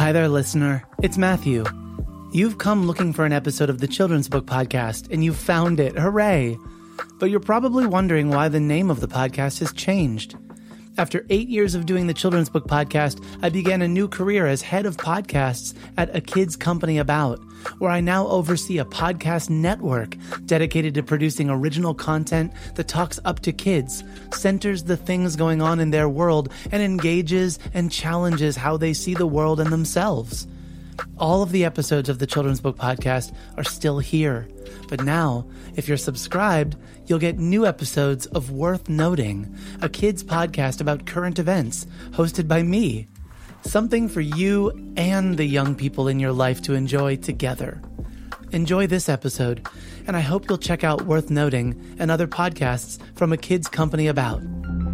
Hi there, listener. It's Matthew. You've come looking for an episode of the Children's Book Podcast, and you've found it. Hooray! But you're probably wondering why the name of the podcast has changed. After 8 years of doing the Children's Book Podcast, I began a new career as head of podcasts at A Kids Company About, where I now oversee a podcast network dedicated to producing original content that talks up to kids, centers the things going on in their world, and engages and challenges how they see the world and themselves. All of the episodes of the Children's Book Podcast are still here. But now, if you're subscribed, you'll get new episodes of Worth Noting, a kids podcast about current events, hosted by me. Something for you and the young people in your life to enjoy together. Enjoy this episode, and I hope you'll check out Worth Noting and other podcasts from A Kids Company About.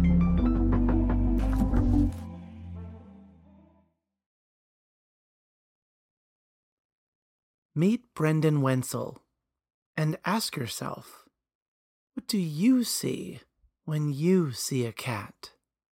Meet Brendan Wenzel and ask yourself, what do you see when you see a cat?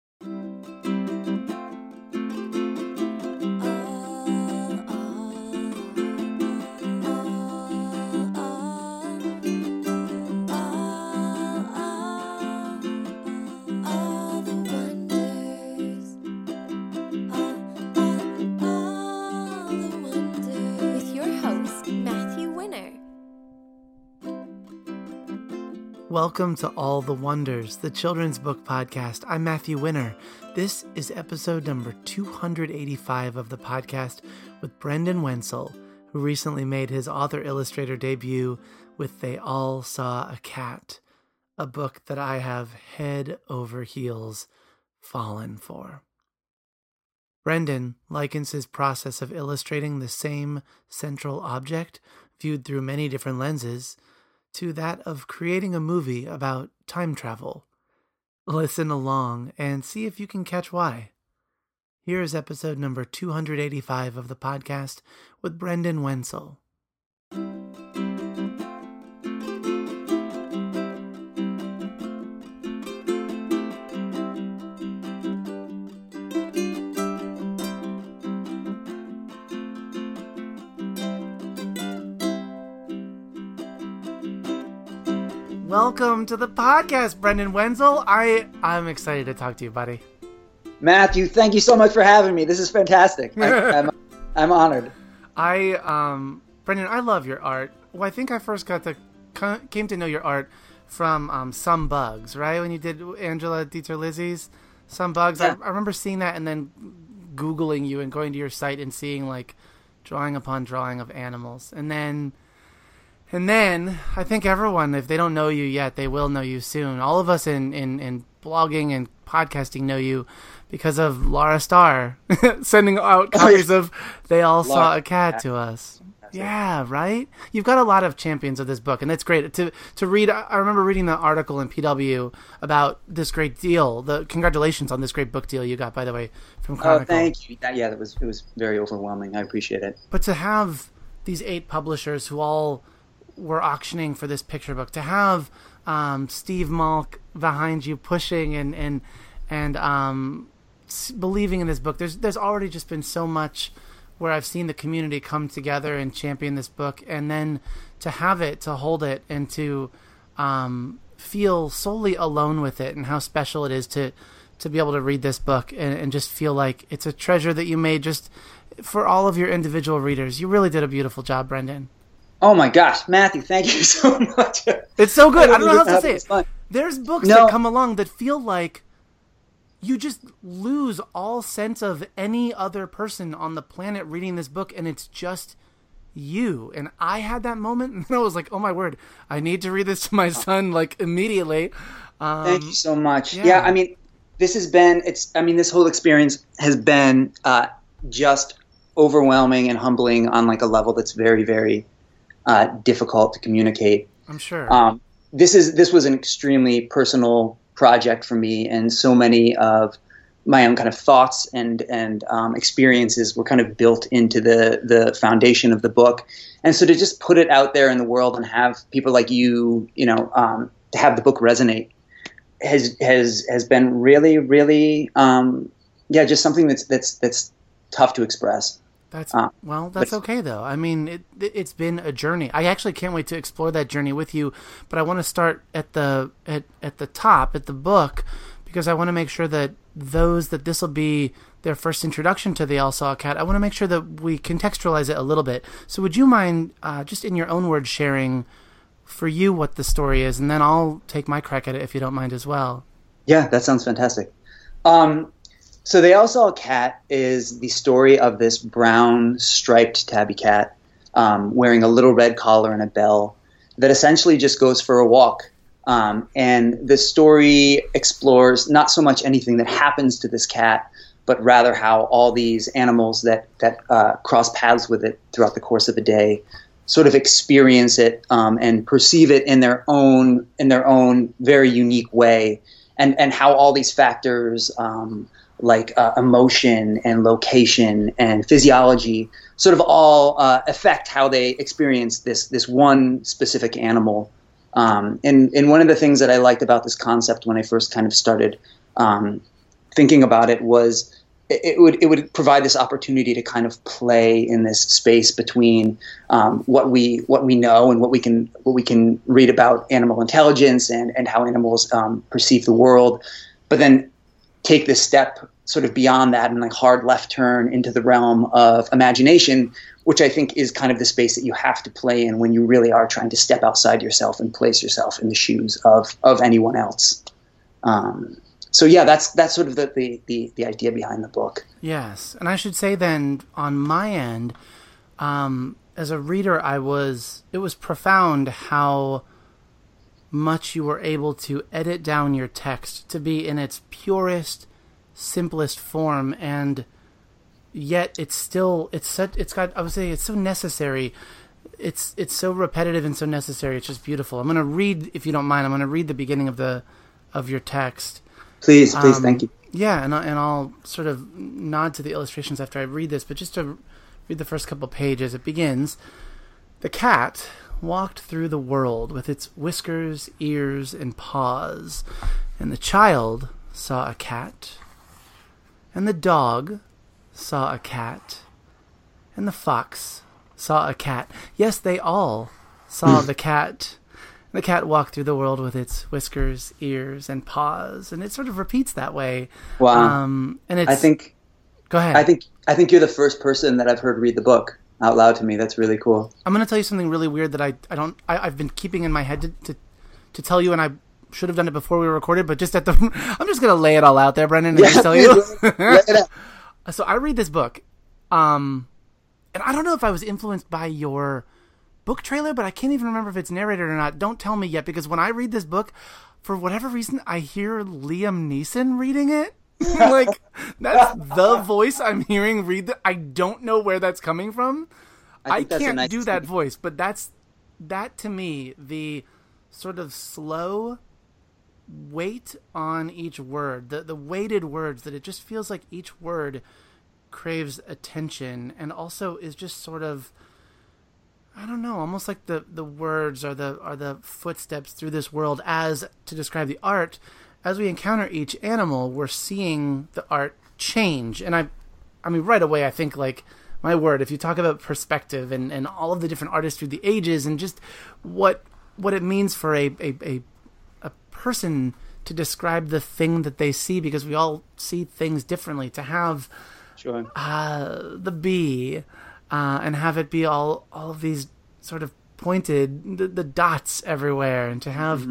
Welcome to All the Wonders, the Children's Book Podcast. I'm Matthew Winner. This is episode number 285 of the podcast with Brendan Wenzel, who recently made his author-illustrator debut with They All Saw a Cat, a book that I have head over heels fallen for. Brendan likens his process of illustrating the same central object, viewed through many different lenses, to that of creating a movie about time travel. Listen along and see if you can catch why. Here is episode number 285 of the podcast with Brendan Wenzel. Welcome to the podcast, Brendan Wenzel. I'm excited to talk to you, buddy. Matthew, thank you so much for having me. This is fantastic. I'm honored. Brendan, I love your art. Well, I think I first came to know your art from Some Bugs, right? When you did Angela Dieter-Lizzi's Some Bugs. Yeah. I remember seeing that and then Googling you and going to your site and seeing like drawing upon drawing of animals. And then I think everyone, if they don't know you yet, they will know you soon. All of us in blogging and podcasting know you because of Laura Starr sending out copies of They All Saw a Cat to us. Yeah, right? You've got a lot of champions of this book, and that's great. To read, I remember reading the article in PW about this great deal. Congratulations on this great book deal you got, by the way, from Chronicle. Oh, thank you. Yeah, it was very overwhelming. I appreciate it. But to have these 8 publishers who all were auctioning for this picture book, to have Steve Malk behind you pushing and believing in this book. There's already just been so much where I've seen the community come together and champion this book, and then to hold it, and to feel solely alone with it, and how special it is to be able to read this book and just feel like it's a treasure that you made just for all of your individual readers. You really did a beautiful job, Brendan. Oh my gosh, Matthew, thank you so much. It's so good. I don't know how to say it. There's books that come along that feel like you just lose all sense of any other person on the planet reading this book, and it's just you. And I had that moment, and I was like, oh my word, I need to read this to my son like immediately. Thank you so much. Yeah, I mean, this whole experience has been just overwhelming and humbling on like a level that's very, very difficult to communicate. I'm sure. This was an extremely personal project for me, and so many of my own kind of thoughts and experiences were kind of built into the foundation of the book. And so to just put it out there in the world and have people like you, to have the book resonate has been really, really, just something that's tough to express. That's okay though. I mean, it's been a journey. I actually can't wait to explore that journey with you, but I want to start at the top, at the book, because I want to make sure that this will be their first introduction to the All Saw a Cat. I want to make sure that we contextualize it a little bit. So would you mind just in your own words sharing for you what the story is, and then I'll take my crack at it if you don't mind as well. Yeah, that sounds fantastic. So They All Saw a Cat is the story of this brown striped tabby cat wearing a little red collar and a bell that essentially just goes for a walk. And the story explores not so much anything that happens to this cat, but rather how all these animals that cross paths with it throughout the course of a day sort of experience it and perceive it in their own very unique way, and how all these factors like emotion and location and physiology sort of all affect how they experience this one specific animal. And one of the things that I liked about this concept when I first kind of started thinking about it was it would provide this opportunity to kind of play in this space between what we know and what we can read about animal intelligence and how animals perceive the world, but then take this step sort of beyond that and like hard left turn into the realm of imagination, which I think is kind of the space that you have to play in when you really are trying to step outside yourself and place yourself in the shoes of anyone else. So yeah, that's sort of the idea behind the book. Yes, and I should say then on my end, as a reader, it was profound how much you were able to edit down your text to be in its purest, simplest form, and yet it's so necessary. It's so repetitive and so necessary. It's just beautiful. I'm going to read, if you don't mind. I'm going to read the beginning of your text. Please, thank you. Yeah, and I'll sort of nod to the illustrations after I read this, but just to read the first couple pages, it begins, "The cat walked through the world with its whiskers, ears, and paws, and the child saw a cat, and the dog saw a cat, and the fox saw a cat. Yes, they all saw the cat. The cat walked through the world with its whiskers, ears, and paws," and it sort of repeats that way. Wow! And it's. Go ahead. I think you're the first person that I've heard read the book out loud to me. That's really cool. I'm going to tell you something really weird that I've been keeping in my head to tell you, and I should have done it before we recorded, but just I'm just going to lay it all out there, Brendan, and just tell you. Lay it out. So I read this book, and I don't know if I was influenced by your book trailer, but I can't even remember if it's narrated or not. Don't tell me yet, because when I read this book, for whatever reason, I hear Liam Neeson reading it. Like, that's the voice I'm hearing read. I don't know where that's coming from. I can't do that voice, but that to me, the sort of slow weight on each word, the weighted words, that it just feels like each word craves attention and also is just sort of, I don't know, almost like the words are the footsteps through this world. As to describe the art, as we encounter each animal, we're seeing the art change. And I mean, right away, I think, like, my word, if you talk about perspective and all of the different artists through the ages and just what it means for a person to describe the thing that they see, because we all see things differently, to have sure. The bee, and have it be all of these sort of pointed, the dots everywhere, and to have,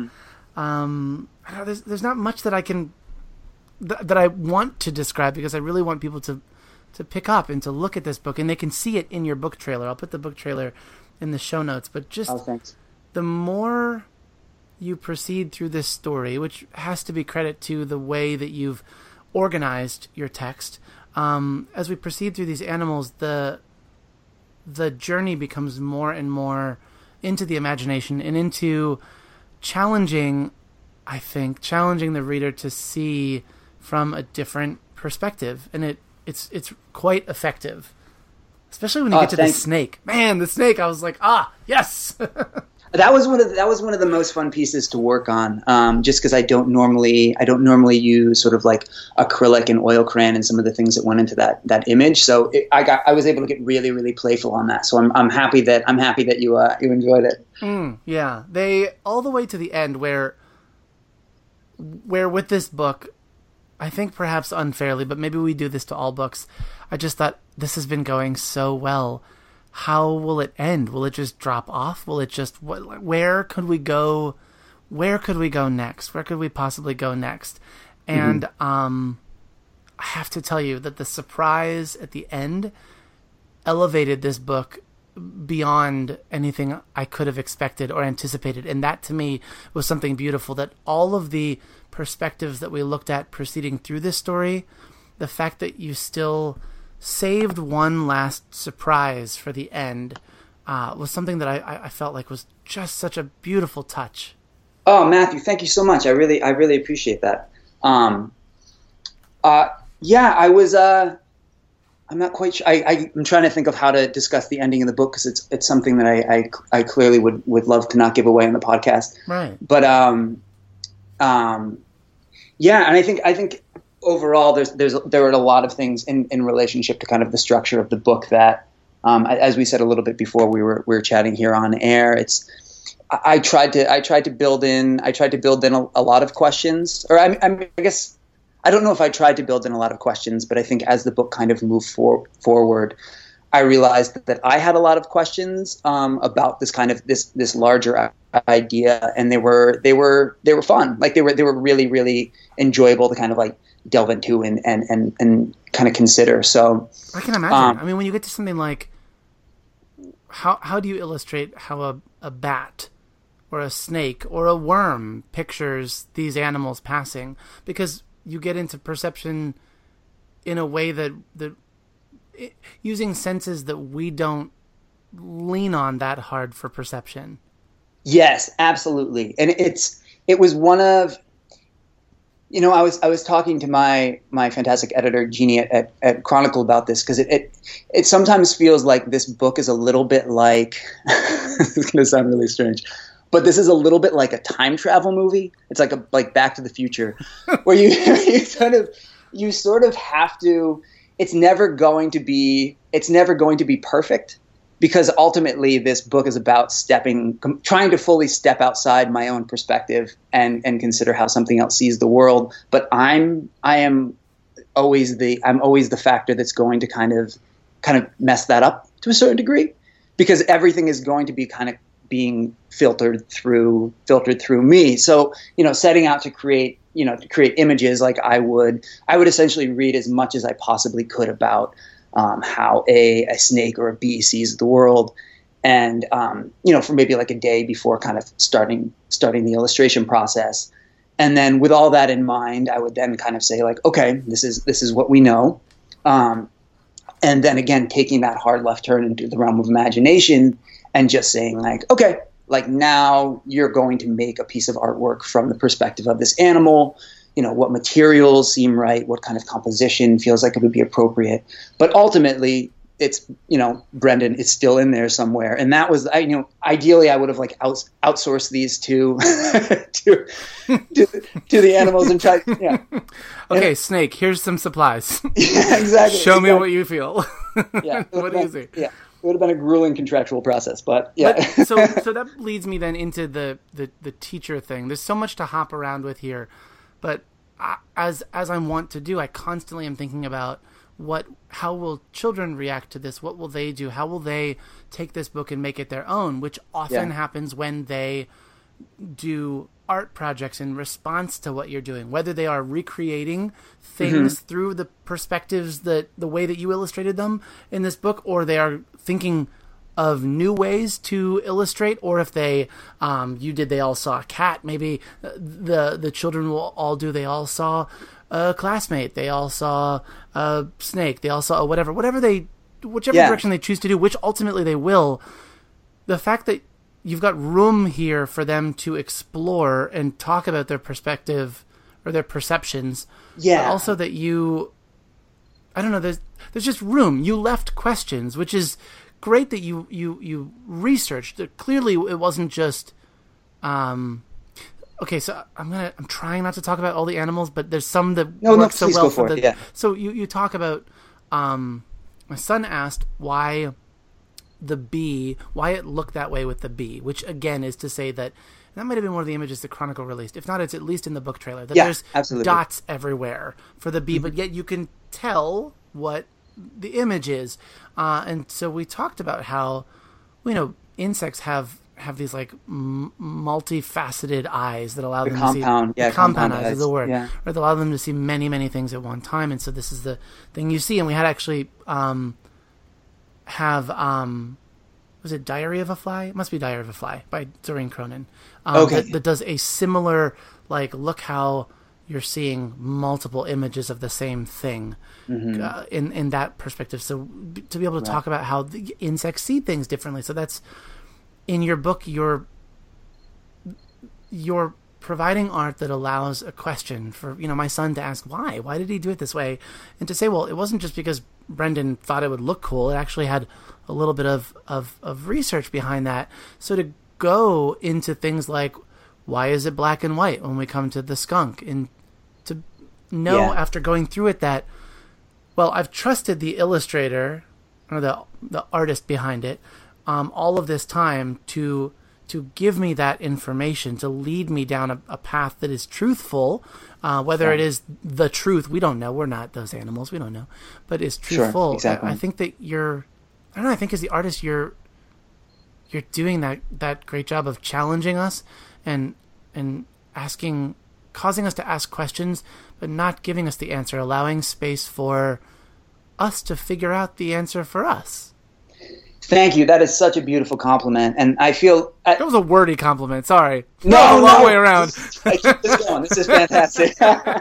there's not much that I can, that I want to describe, because I really want people to pick up and to look at this book, and they can see it in your book trailer. I'll put the book trailer in the show notes, but just the more you proceed through this story, which has to be credit to the way that you've organized your text, as we proceed through these animals, the journey becomes more and more into the imagination and into challenging the reader to see from a different perspective. And it's quite effective, especially when you get to the snake. Man, the snake, I was like, yes! That was one of the most fun pieces to work on, just because I don't normally use sort of like acrylic and oil crayon and some of the things that went into that image. So I was able to get really, really playful on that. So I'm happy that you enjoyed it. Yeah, they all the way to the end where with this book, I think perhaps unfairly, but maybe we do this to all books. I just thought this has been going so well. How will it end? Will it just drop off? Will it just, where could we go? Where could we go next? Where could we possibly go next? And I have to tell you that the surprise at the end elevated this book beyond anything I could have expected or anticipated. And that to me was something beautiful, that all of the perspectives that we looked at proceeding through this story, the fact that you still saved one last surprise for the end was something that I felt like was just such a beautiful touch. Oh, Matthew, thank you so much. I really appreciate that. Yeah, I was. I'm not quite sure. I'm trying to think of how to discuss the ending of the book, because it's something that I clearly would love to not give away on the podcast. Right. But yeah, and I think overall there were a lot of things in relationship to kind of the structure of the book that, as we said a little bit before we were chatting here on air, I tried to build in a lot of questions, or I guess I don't know if I tried to build in a lot of questions, but I think as the book kind of moved forward, I realized that I had a lot of questions about this kind of this larger idea, and they were fun. Like they were really, really enjoyable to kind of like delve into and kind of consider. So I can imagine. I mean, when you get to something like how do you illustrate how a bat or a snake or a worm pictures these animals passing? Because you get into perception in a way that using senses that we don't lean on that hard for perception. Yes, absolutely. And it was one of, I was talking to my fantastic editor Jeannie at Chronicle about this, because it sometimes feels like this book is a little bit like this is going to sound really strange, but this is a little bit like a time travel movie. It's like Back to the Future, where you sort of have to. It's never going to be perfect, because ultimately this book is about trying to fully step outside my own perspective and consider how something else sees the world. But I'm always the factor that's going to kind of mess that up to a certain degree, because everything is going to be kind of being filtered through me. So, setting out to create images, like I would essentially read as much as I possibly could about how a snake or a bee sees the world. And, for maybe like a day before kind of starting the illustration process. And then with all that in mind, I would then kind of say like, okay, this is what we know. And then again, taking that hard left turn into the realm of imagination and just saying like, okay, like now you're going to make a piece of artwork from the perspective of this animal. What materials seem right, what kind of composition feels like it would be appropriate. But ultimately, it's, Brendan, it's still in there somewhere. And that was, ideally I would have like outsourced these to the animals and tried, yeah. Okay, and, Snake, here's some supplies. Yeah, exactly. Show me what you feel. Yeah. What do you see? Yeah. It would have been a grueling contractual process, but yeah. But, so that leads me then into the teacher thing. There's so much to hop around with here. But as I'm wont to do, I constantly am thinking about how will children react to this? What will they do? How will they take this book and make it their own? Which often happens when they do art projects in response to what you're doing, whether they are recreating things through the perspectives the way that you illustrated them in this book, or they are thinking of new ways to illustrate, or if they they all saw a cat, maybe the children will all do, they all saw a classmate, they all saw a snake, they all saw whichever direction they choose to do, which ultimately they will. The fact that you've got room here for them to explore and talk about their perspective or their perceptions, but also that there's just room. You left questions, which is great that you researched. Clearly, it wasn't just. Okay, so I'm trying not to talk about all the animals, but there's some that work so well for the. Yeah. So you talk about. My son asked why it looked that way with the bee, which again is to say that might have been one of the images the Chronicle released. If not, it's at least in the book trailer. That there's absolutely. Dots everywhere for the bee, but yet you can tell what the image is. And so we talked about how, insects have these like multifaceted eyes that allow them to see. Compound eyes is the word. Yeah. Right, that allow them to see many, many things at one time. And so this is the thing you see. And we had actually was it Diary of a Fly? It must be Diary of a Fly by Doreen Cronin. That does a similar, like, look how you're seeing multiple images of the same thing in that perspective. So to be able to talk about how the insects see things differently. So that's, in your book, you're providing art that allows a question for, my son to ask why. Why did he do it this way? And to say, well, it wasn't just because Brendan thought it would look cool. It actually had a little bit of research behind that. So to go into things like, why is it black and white when we come to the skunk? And to know after going through it that, well, I've trusted the illustrator or the artist behind it all of this time to give me that information, to lead me down a path that is truthful, whether it is the truth, we don't know. We're not those animals. We don't know. But is truthful. Sure, exactly. I think that I think as the artist, you're doing that great job of challenging us and causing us to ask questions, but not giving us the answer, allowing space for us to figure out the answer for us. Thank you. That is such a beautiful compliment, and I feel that was a wordy compliment. Sorry, no, long way around. I keep this going. This is fantastic.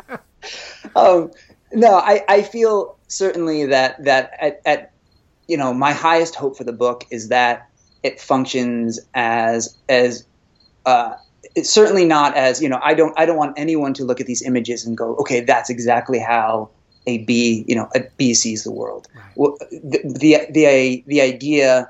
I feel certainly that at my highest hope for the book is that it functions as it's certainly not as I don't want anyone to look at these images and go, okay, that's exactly how a bee sees the world. Right. Well, the idea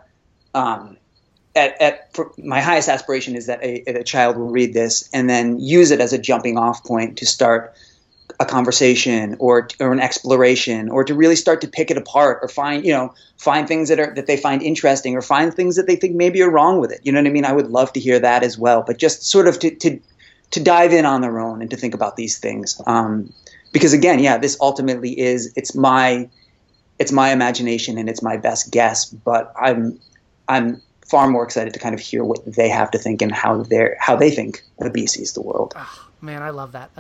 for my highest aspiration is that a child will read this and then use it as a jumping off point to start a conversation or an exploration, or to really start to pick it apart, or find things that they find interesting, or find things that they think maybe are wrong with it. You know what I mean? I would love to hear that as well, but just sort of to dive in on their own and to think about these things. Because again, this ultimately it's my imagination and it's my best guess, but I'm far more excited to kind of hear what they have to think and how they think the bee sees the world. Oh, man, I love that.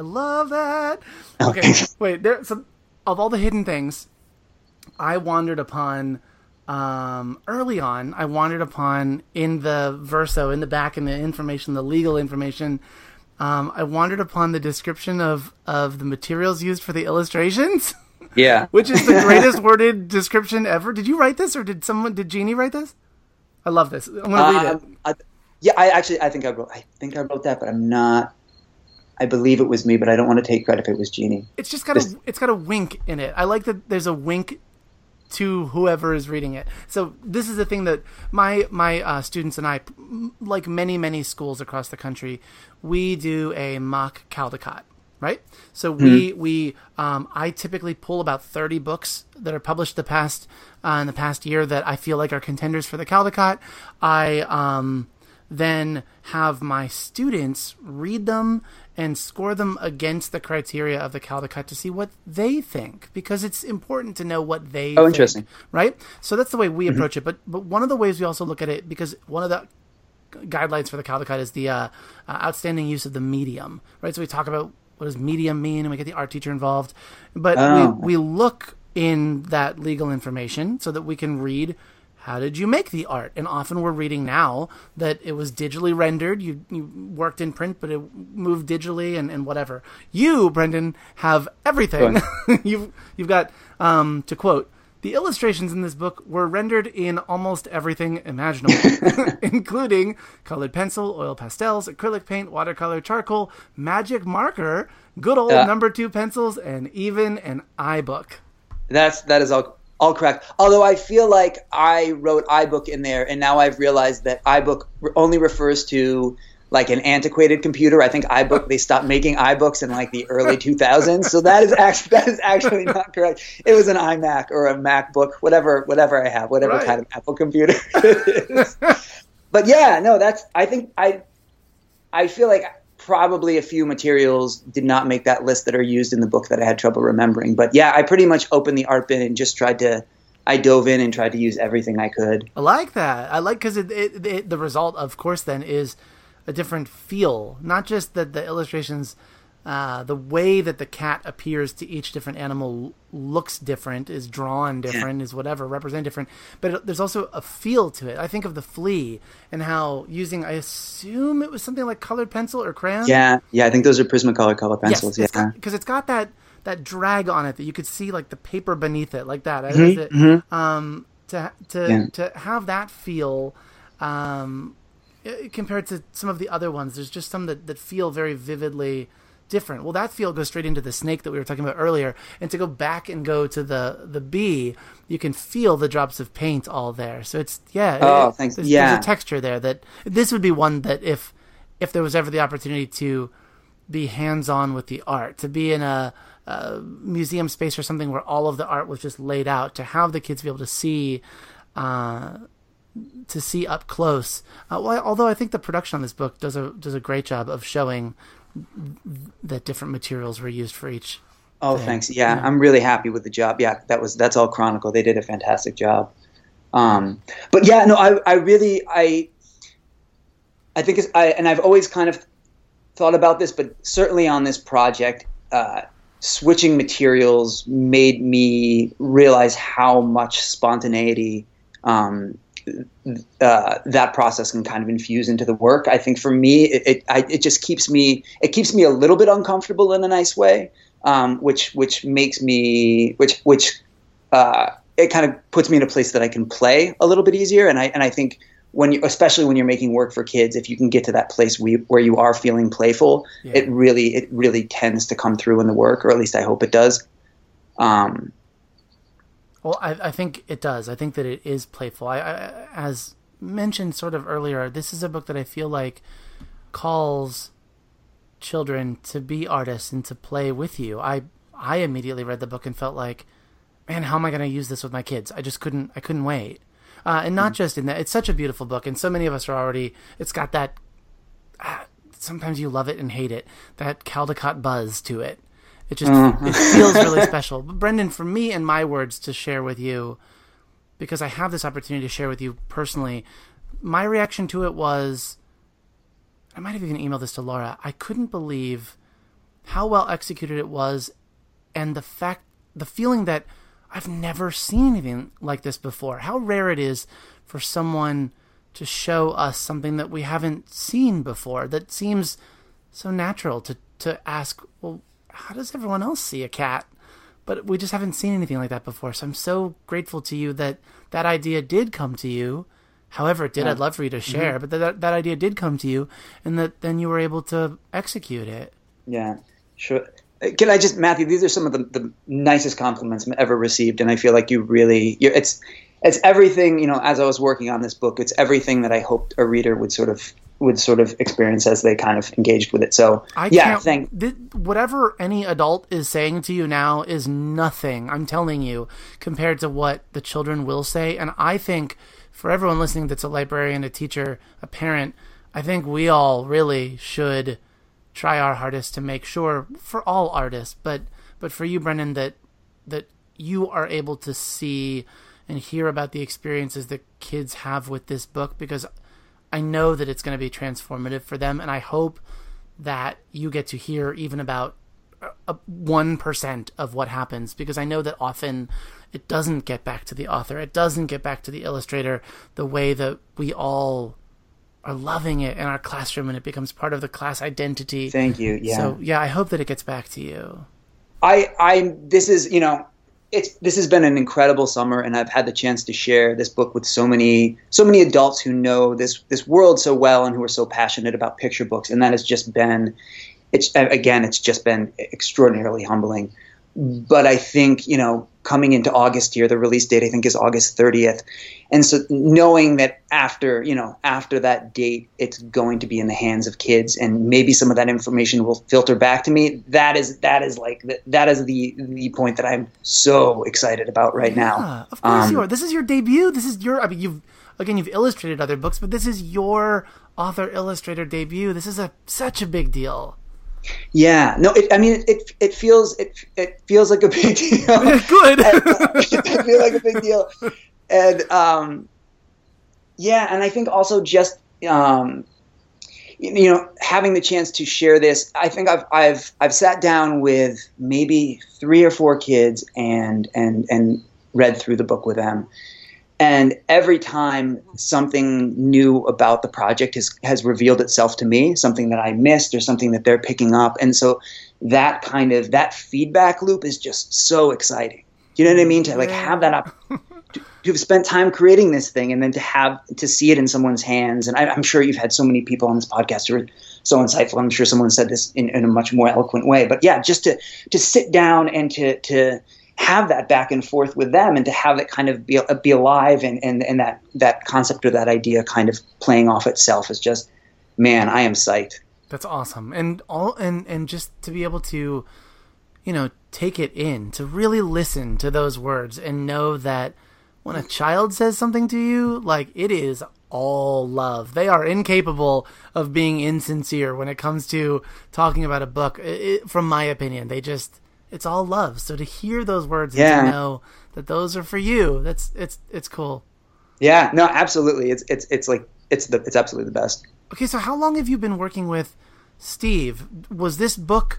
Okay, wait. Of all the hidden things, I wandered upon early on. I wandered upon in the verso, in the back, in the information, the legal information. I wandered upon the description of the materials used for the illustrations. Yeah. Which is the greatest worded description ever. Did you write this, or did Jeannie write this? I love this. I'm going to read it. I think I wrote that, but I'm not. I believe it was me, but I don't want to take credit if it was Jeannie. It's just got a wink in it. I like that there's a wink to whoever is reading it. So this is the thing that my students and I, like many, many schools across the country, we do a mock Caldecott, right? So I typically pull about 30 books that are published in the past year that I feel like are contenders for the Caldecott. I then have my students read them and score them against the criteria of the Caldecott to see what they think, because it's important to know what they think. Interesting. Right? So that's the way we approach it. But one of the ways we also look at it, because one of the guidelines for the Caldecott is the outstanding use of the medium, right? So we talk about what does medium mean, and we get the art teacher involved. But we look in that legal information so that we can read, how did you make the art? And often we're reading now that it was digitally rendered. You worked in print, but it moved digitally and whatever. You, Brendan, have everything. You've got, to quote, the illustrations in this book were rendered in almost everything imaginable, including colored pencil, oil pastels, acrylic paint, watercolor, charcoal, magic marker, good old number 2 pencils, and even an iBook. That is all all correct. Although I feel like I wrote iBook in there, and now I've realized that iBook only refers to like an antiquated computer. I think iBook, they stopped making iBooks in like the early 2000s. So that is actually not correct. It was an iMac or a MacBook, whatever I have, whatever kind of Apple computer it is. But yeah, no, I feel like probably a few materials did not make that list that are used in the book that I had trouble remembering. But yeah, I pretty much opened the art bin and just I dove in and tried to use everything I could. I like that. I like, because the result, of course, then is a different feel, not just that the illustrations, the way that the cat appears to each different animal looks different, is drawn different, is whatever, represent different, but there's also a feel to it. I think of the flea and how using, I assume it was something like colored pencil or crayon. Yeah, I think those are Prismacolor color pencils. Yes, because it's got that drag on it that you could see like the paper beneath it, like that. To have that feel, compared to some of the other ones, there's just some that feel very vividly different. Well, that feel goes straight into the snake that we were talking about earlier, and to go back and go to the bee, you can feel the drops of paint all there. So it's thanks. There's a texture there that this would be one that if there was ever the opportunity to be hands-on with the art, to be in a museum space or something where all of the art was just laid out, to have the kids be able to see up close. Although I think the production on this book does a great job of showing that different materials were used for each. Oh, thing. Thanks. Yeah, I'm really happy with the job. Yeah, that's all Chronicle. They did a fantastic job. But yeah, no, I think and I've always kind of thought about this, but certainly on this project, switching materials made me realize how much spontaneity that process can kind of infuse into the work. I think for me, it just keeps me a little bit uncomfortable in a nice way, which makes me it kind of puts me in a place that I can play a little bit easier. And I think especially when you're making work for kids, if you can get to that place where you are feeling playful, it really tends to come through in the work, or at least I hope it does. Well, I think it does. I think that it is playful. I as mentioned sort of earlier, this is a book that I feel like calls children to be artists and to play with you. I immediately read the book and felt like, man, how am I going to use this with my kids? I couldn't wait. And not just in that, it's such a beautiful book, and so many of us are already, it's got that, sometimes you love it and hate it, that Caldecott buzz to it. It just it feels really special. But Brendan, for me and my words to share with you, because I have this opportunity to share with you personally, my reaction to it was, I might have even emailed this to Laura, I couldn't believe how well executed it was, and the feeling that I've never seen anything like this before. How rare it is for someone to show us something that we haven't seen before, that seems so natural to ask, well, how does everyone else see a cat? But we just haven't seen anything like that before. So I'm so grateful to you that idea did come to you. However it did, I'd love for you to share, but that idea did come to you, and that then you were able to execute it. Yeah, sure. Can I just, Matthew, these are some of the nicest compliments I've ever received, and I feel like it's everything, as I was working on this book, it's everything that I hoped a reader would sort of experience as they kind of engaged with it. So whatever any adult is saying to you now is nothing, I'm telling you, compared to what the children will say. And I think for everyone listening that's a librarian, a teacher, a parent, I think we all really should try our hardest to make sure, for all artists, but for you, Brendan, that you are able to see and hear about the experiences that kids have with this book, because I know that it's going to be transformative for them, and I hope that you get to hear even about 1% of what happens, because I know that often it doesn't get back to the author, it doesn't get back to the illustrator the way that we all are loving it in our classroom, and it becomes part of the class identity. Thank you. Yeah. So I hope that it gets back to you. This has been an incredible summer, and I've had the chance to share this book with so many adults who know this world so well and who are so passionate about picture books. And that has just been, it's just been extraordinarily humbling. But I think, coming into August here. The release date, I think, is August 30th. And so knowing that after that date, it's going to be in the hands of kids, and maybe some of that information will filter back to me. That is the point that I'm so excited about right now. Of course you are. This is your debut. This is your, I mean, you've illustrated other books, but this is your author illustrator debut. This is such a big deal. Yeah, no, it feels like a big deal. Good. I feel like a big deal, and and I think also just having the chance to share this. I think I've sat down with maybe 3 or 4 kids and read through the book with them. And every time something new about the project has revealed itself to me, something that I missed or something that they're picking up. And so that feedback loop is just so exciting. Do you know what I mean? To have that to have spent time creating this thing, and then to see it in someone's hands. And I'm sure you've had so many people on this podcast who are so insightful. I'm sure someone said this in a much more eloquent way. But yeah, just to sit down and to have that back and forth with them, and to have it kind of be alive, and that concept or that idea kind of playing off itself is just, man, I am psyched. That's awesome. And just to be able to, take it in, to really listen to those words and know that when a child says something to you, like, it is all love. They are incapable of being insincere when it comes to talking about a book. From my opinion, it's all love. So to hear those words and to know that those are for you, it's cool. Yeah, no, absolutely. It's absolutely the best. Okay, so how long have you been working with Steve? Was this book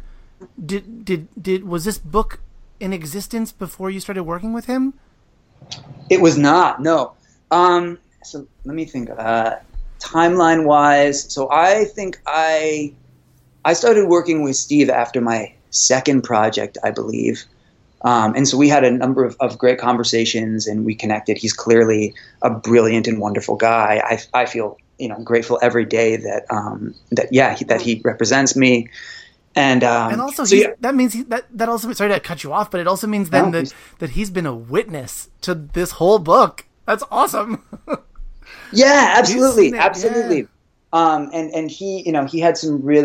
was this book in existence before you started working with him? It was not, no. So let me think. Timeline wise, so I think I started working with Steve after my second project, I believe. And so we had a number of great conversations, and we connected. He's clearly a brilliant and wonderful guy. I feel, grateful every day that he represents me. And also, that means that also, sorry to cut you off, but it also means then that he's been a witness to this whole book. That's awesome. Yeah, absolutely. Absolutely. Yeah. And he, he had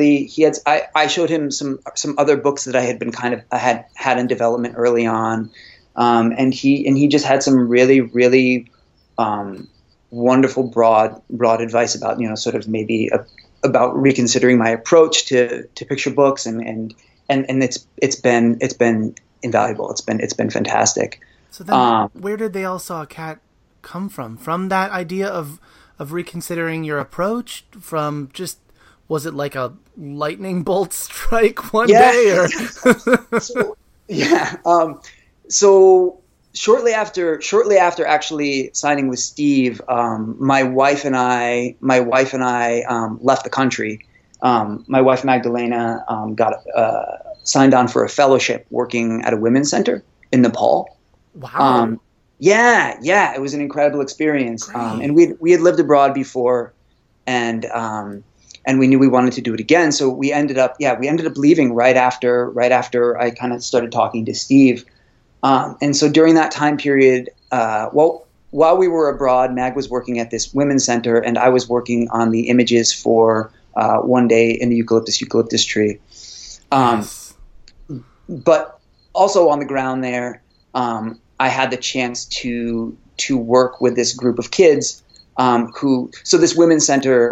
I showed him some other books that I had been had in development early on. And he just had some really, really, wonderful, broad advice about, sort of maybe about reconsidering my approach to picture books. And it's been invaluable. It's been fantastic. So then where did They All Saw a Cat come from? From that idea of reconsidering your approach? From just, was it like a lightning bolt strike one day? Or? So shortly after actually signing with Steve, my wife and I left the country. My wife Magdalena got signed on for a fellowship working at a women's center in Nepal. Wow. Yeah, it was an incredible experience. And we had lived abroad before, and we knew we wanted to do it again. So we ended up leaving right after I kind of started talking to Steve. And so during that time period, while we were abroad, Mag was working at this women's center, and I was working on the images for One Day in the Eucalyptus Tree. Yes. But also on the ground there, I had the chance to work with this group of kids so this women's center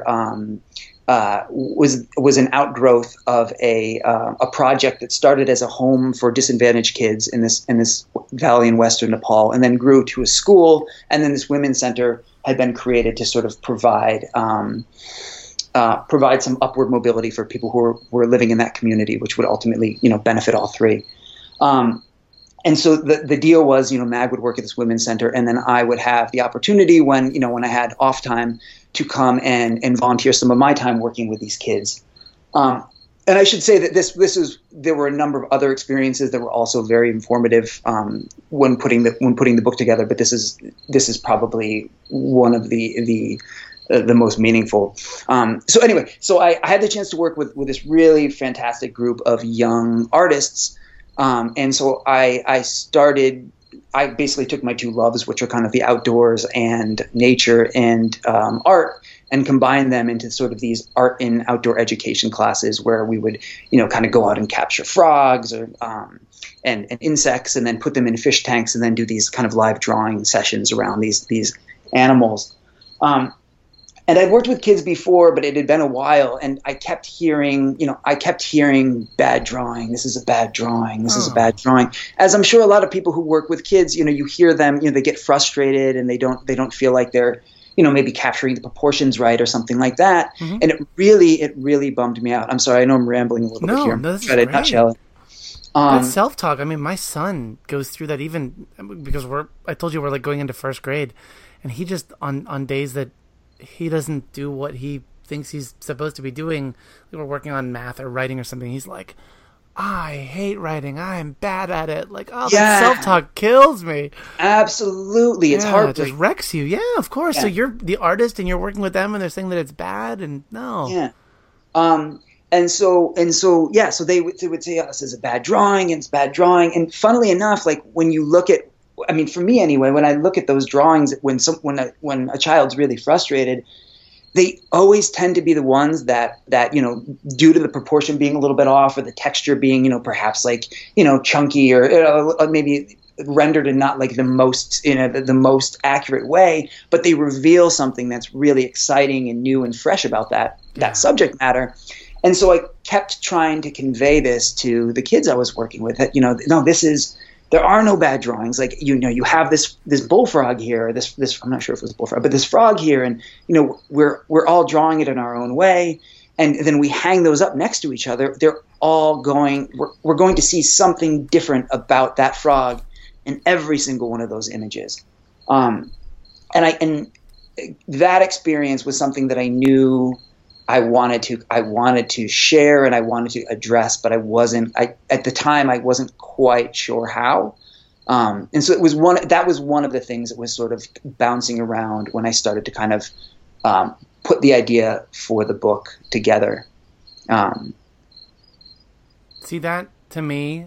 was an outgrowth of a project that started as a home for disadvantaged kids in this valley in western Nepal, and then grew to a school, and then this women's center had been created to sort of provide some upward mobility for people who were living in that community, which would ultimately benefit all three. And so the deal was, Mag would work at this women's center, and then I would have the opportunity when I had off time to come and volunteer some of my time working with these kids. And I should say that there were a number of other experiences that were also very informative when putting the book together. But this is probably one of the most meaningful. So anyway, I had the chance to work with this really fantastic group of young artists. And so I started I basically took my two loves, which are kind of the outdoors and nature and art, and combined them into sort of these art and outdoor education classes where we would, kind of go out and capture frogs or and insects, and then put them in fish tanks, and then do these kind of live drawing sessions around these animals. And I'd worked with kids before, but it had been a while, and I kept hearing bad drawing. This is a bad drawing. This is a bad drawing. As I'm sure a lot of people who work with kids, you hear them, they get frustrated and they don't feel like they're, maybe capturing the proportions right or something like that. Mm-hmm. And it really bummed me out. I'm sorry, I know I'm rambling a little bit here. No, this is great. Try to nutshell it. Good self-talk. I mean, my son goes through that even because I told you we're like going into first grade, and he just on days that he doesn't do what he thinks he's supposed to be doing. We're working on math or writing or something. He's like, I hate writing. I'm bad at it. Like, that self-talk kills me. Absolutely. It's hard. It just wrecks you. Yeah, of course. Yeah. So you're the artist and you're working with them and they're saying that it's bad, and no. Yeah. So they would say, this is a bad drawing, and it's bad drawing. And funnily enough, like when you look at, I mean, for me anyway, when I look at those drawings, when a child's really frustrated, they always tend to be the ones that due to the proportion being a little bit off, or the texture being perhaps like chunky, or maybe rendered in not like the most the most accurate way, but they reveal something that's really exciting and new and fresh about that subject matter. And so I kept trying to convey this to the kids I was working with, that no, there are no bad drawings. Like, you have this bullfrog here, this I'm not sure if it was a bullfrog, but this frog here, and we're all drawing it in our own way, and then we hang those up next to each other. They're all we're going to see something different about that frog in every single one of those images. And that experience was something that I knew I wanted to share and I wanted to address, but at the time I wasn't quite sure how. And so that was one of the things that was sort of bouncing around when I started to kind of put the idea for the book together. See, that to me,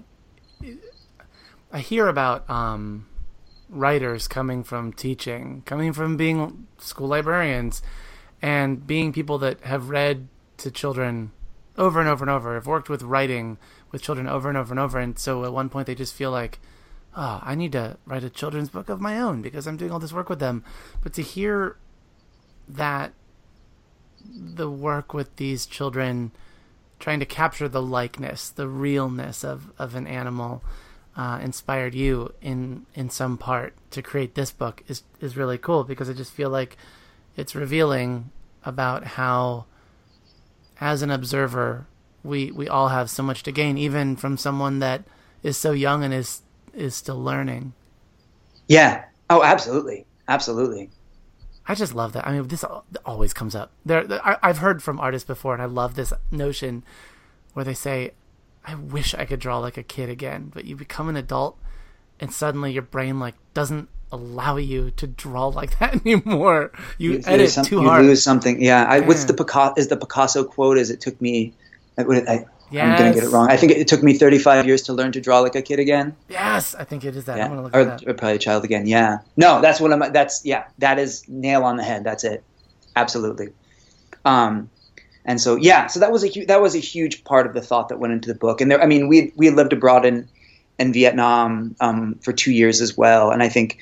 I hear about writers coming from teaching, coming from being school librarians, and being people that have read to children over and over and over, have worked with writing with children over and over and over, and so at one point they just feel like, I need to write a children's book of my own because I'm doing all this work with them. But to hear that the work with these children, trying to capture the likeness, the realness of an animal, inspired you in some part to create this book is really cool, because I just feel like it's revealing about how, as an observer, we all have so much to gain, even from someone that is so young and is still learning. Yeah. Oh, absolutely. Absolutely. I just love that. I mean, this always comes up. I've heard from artists before, and I love this notion where they say, I wish I could draw like a kid again, but you become an adult and suddenly your brain doesn't allow you to draw like that anymore. You edit too hard. You lose something. Yeah. What's the Picasso quote? It took me, I'm going to get it wrong. I think it took me 35 years to learn to draw like a kid again. Yes. I think it is that. Yeah. I'm going to look at that. Or probably a child again. Yeah. No, that is nail on the head. That's it. Absolutely. And so, so that was a huge part of the thought that went into the book. And we had lived abroad in Vietnam for 2 years as well. And I think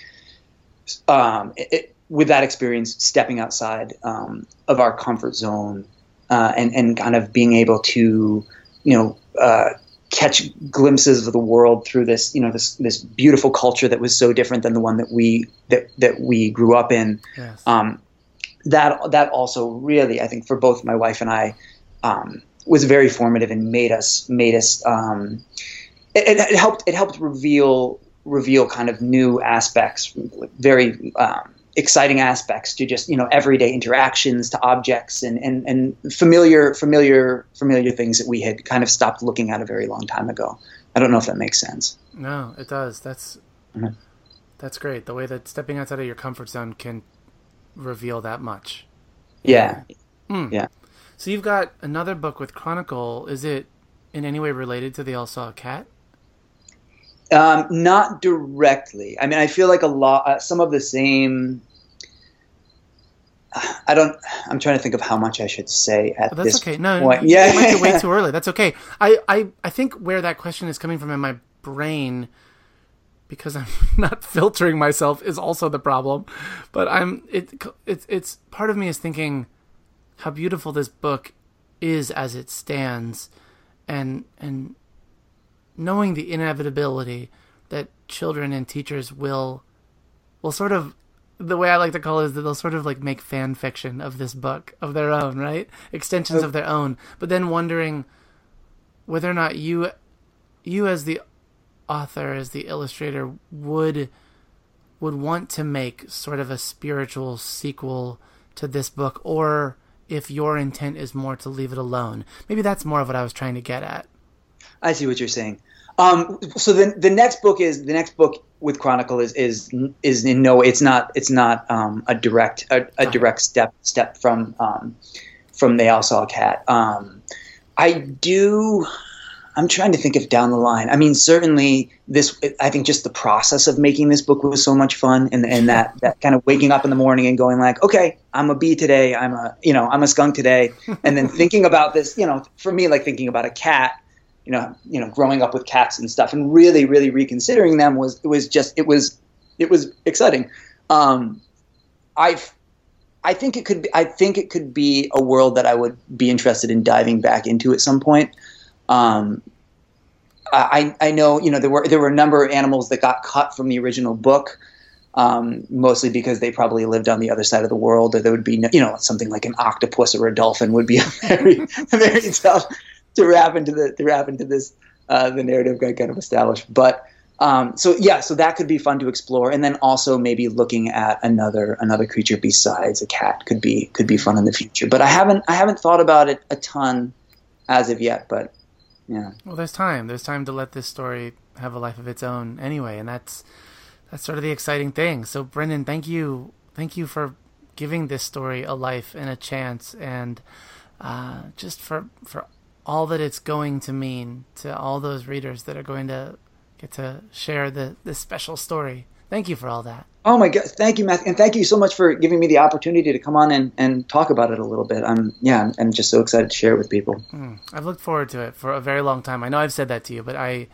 with that experience, stepping outside of our comfort zone and kind of being able to, catch glimpses of the world through this, this beautiful culture that was so different than the one that we grew up in. Yes. That also really, I think, for both my wife and I, was very formative and made us. It helped reveal kind of new aspects, very exciting aspects to just everyday interactions, to objects and familiar things that we had kind of stopped looking at a very long time ago. I don't know if that makes sense. No, it does. That's great. The way that stepping outside of your comfort zone can reveal that much. Yeah. Yeah. So you've got another book with Chronicle. Is it in any way related to They All Saw a Cat? Not directly. I mean, I feel like some of the same. I'm trying to think of how much I should say at that's this okay. No, point. Yeah, you might be way too early. That's okay. I think where that question is coming from in my brain, because I'm not filtering myself, is also the problem. But it's part of me is thinking how beautiful this book is as it stands, and knowing the inevitability that children and teachers will sort of, the way I like to call it is that they'll sort of like make fan fiction of this book of their own, right? Extensions of their own. But then wondering whether or not you as the author, as the illustrator, would want to make sort of a spiritual sequel to this book, or if your intent is more to leave it alone. Maybe that's more of what I was trying to get at. I see what you're saying. So the next book with Chronicle is in no, it's not a direct step from They All Saw a Cat. I'm trying to think of down the line. I mean, certainly I think just the process of making this book was so much fun, and that kind of waking up in the morning and going like, okay, I'm a bee today, I'm a skunk today, and then thinking about this, for me, like thinking about a cat, growing up with cats and stuff, and really, really reconsidering them was exciting. I think it could be a world that I would be interested in diving back into at some point. I know, there were a number of animals that got cut from the original book, mostly because they probably lived on the other side of the world, or there would be, something like an octopus or a dolphin would be very, very tough to wrap into this, the narrative got kind of established. But, so that could be fun to explore. And then also maybe looking at another creature besides a cat could be fun in the future. But I haven't thought about it a ton as of yet, but yeah. Well, there's time to let this story have a life of its own anyway. And that's sort of the exciting thing. So Brendan, thank you for giving this story a life and a chance, and, just for all that it's going to mean to all those readers that are going to get to share this special story. Thank you for all that. Oh my God. Thank you, Matthew. And thank you so much for giving me the opportunity to come on and talk about it a little bit. I'm just so excited to share it with people. I've looked forward to it for a very long time. I know I've said that to you, but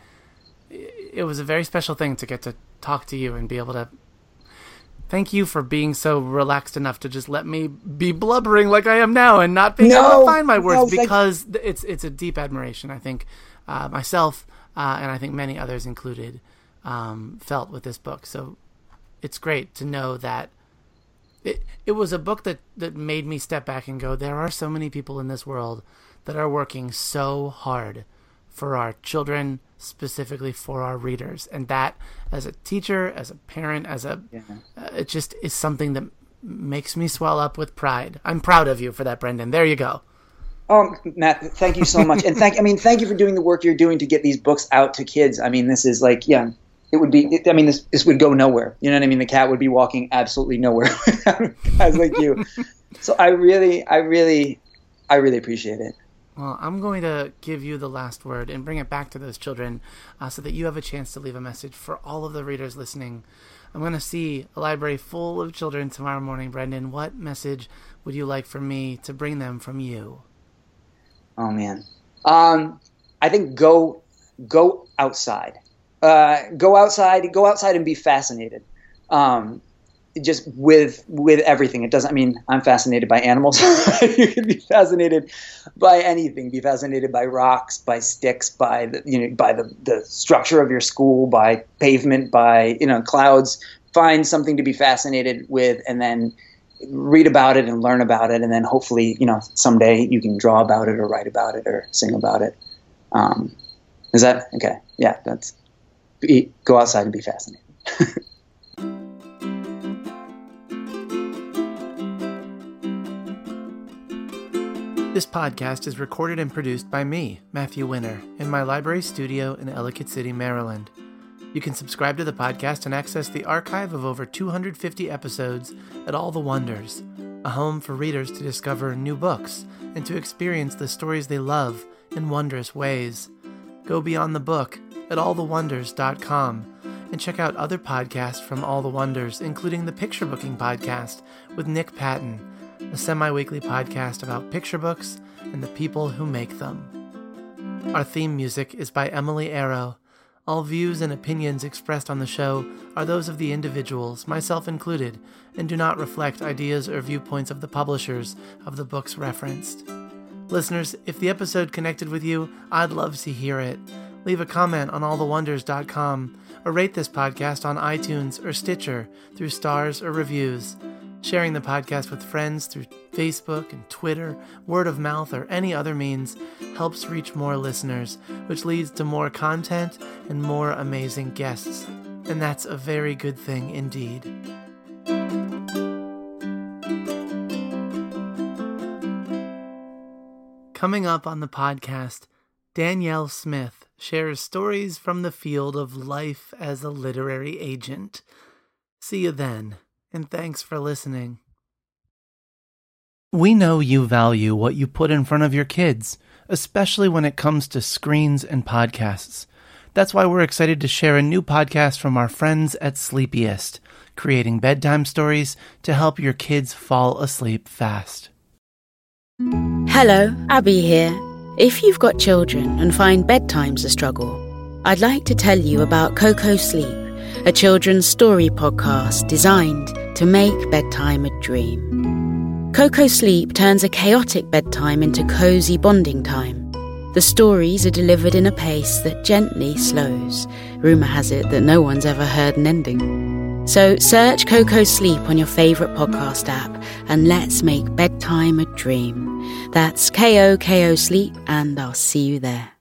it was a very special thing to get to talk to you and be able to thank you for being so relaxed enough to just let me be blubbering like I am now and not being able to find my words, because it's a deep admiration, I think, myself, and I think many others included, felt with this book. So it's great to know that it was a book that made me step back and go, there are so many people in this world that are working so hard for our children, specifically for our readers. And that, as a teacher, as a parent, it just is something that makes me swell up with pride. I'm proud of you for that, Brendan. There you go. Oh, Matt, thank you so much. And thank you for doing the work you're doing to get these books out to kids. I mean, this is like, it would be, this would go nowhere. You know what I mean? The cat would be walking absolutely nowhere without guys like you. So I really appreciate it. Well, I'm going to give you the last word and bring it back to those children, so that you have a chance to leave a message for all of the readers listening. I'm going to see a library full of children tomorrow morning. Brendan, what message would you like for me to bring them from you? Oh, man. I think go outside. Go outside and be fascinated. Just with everything. It doesn't mean I'm fascinated by animals. You can be fascinated by anything. Be fascinated by rocks, by sticks, by the structure of your school, by pavement, by clouds. Find something to be fascinated with, and then read about it and learn about it, and then hopefully someday you can draw about it or write about it or sing about it. Is that okay? Yeah, go outside and be fascinated. This podcast is recorded and produced by me, Matthew Winner, in my library studio in Ellicott City, Maryland. You can subscribe to the podcast and access the archive of over 250 episodes at All the Wonders, a home for readers to discover new books and to experience the stories they love in wondrous ways. Go beyond the book at allthewonders.com and check out other podcasts from All the Wonders, including the Picture Booking Podcast with Nick Patton, a semi-weekly podcast about picture books and the people who make them. Our theme music is by Emily Arrow. All views and opinions expressed on the show are those of the individuals, myself included, and do not reflect ideas or viewpoints of the publishers of the books referenced. Listeners, if the episode connected with you, I'd love to hear it. Leave a comment on allthewonders.com or rate this podcast on iTunes or Stitcher through stars or reviews. Sharing the podcast with friends through Facebook and Twitter, word of mouth, or any other means helps reach more listeners, which leads to more content and more amazing guests. And that's a very good thing indeed. Coming up on the podcast, Danielle Smith shares stories from the field of life as a literary agent. See you then. And thanks for listening. We know you value what you put in front of your kids, especially when it comes to screens and podcasts. That's why we're excited to share a new podcast from our friends at Sleepiest, creating bedtime stories to help your kids fall asleep fast. Hello, Abby here. If you've got children and find bedtime's a struggle, I'd like to tell you about Coco Sleep, a children's story podcast designed to make bedtime a dream. Coco Sleep turns a chaotic bedtime into cozy bonding time. The stories are delivered in a pace that gently slows. Rumour has it that no one's ever heard an ending. So search Coco Sleep on your favourite podcast app and let's make bedtime a dream. That's KOKO Sleep, and I'll see you there.